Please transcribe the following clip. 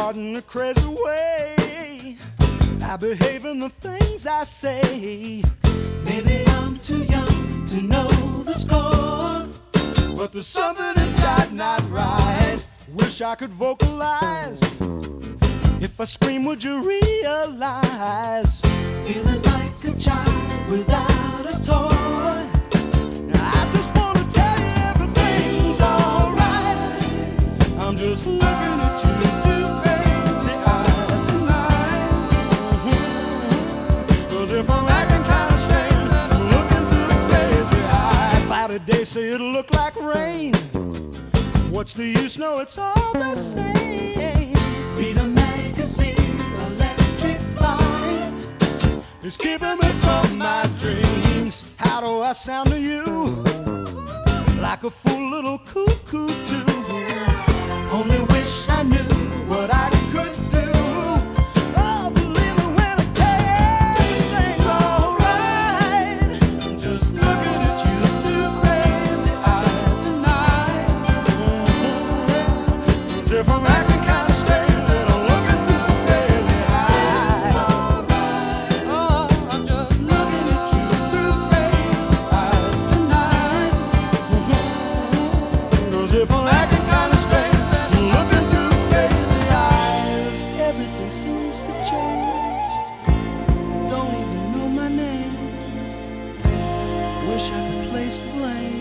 heart in a crazy way. I behave in the things I say. Maybe I'm too young to know the score, but there's something inside not right. Wish I could vocalize. If I scream, would you realize? Feeling like a child without a toy. I just wanna tell you everything's alright. I'm just looking at you through crazy eyes tonight. 'Cause if I'm acting kinda strange, I'm looking through crazy eyes. Cloudy days say it'll look like rain. What's the use? No, it's all the same. Read a magazine, electric light is keeping me from my dreams. How do I sound to you? Like a fool little cuckoo too. Only wish I knew what I could do. Oh, believe me when I tell you everything's alright. I'm just looking at you through crazy eyes tonight. 'Cause if I'm acting kinda strange, then I'm looking through crazy eyes. Oh, I'm just looking at you through crazy eyes tonight. 'Cause if I'm acting kinda strange, then I'm looking through crazy eyes. Everything seems to change. I don't even know my name. Wish I could place the blame.